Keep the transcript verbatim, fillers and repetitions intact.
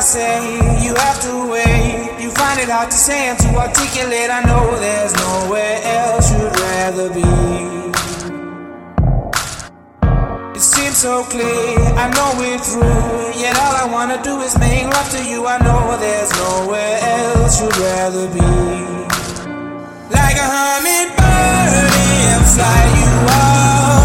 say you have to wait. You find it hard to say and to articulate. I know there's nowhere else you'd rather be. It seems so clear, I know we're through. Yet all I wanna do is make love to you. I know there's nowhere else you'd rather be. Like a hummingbird and fly you off.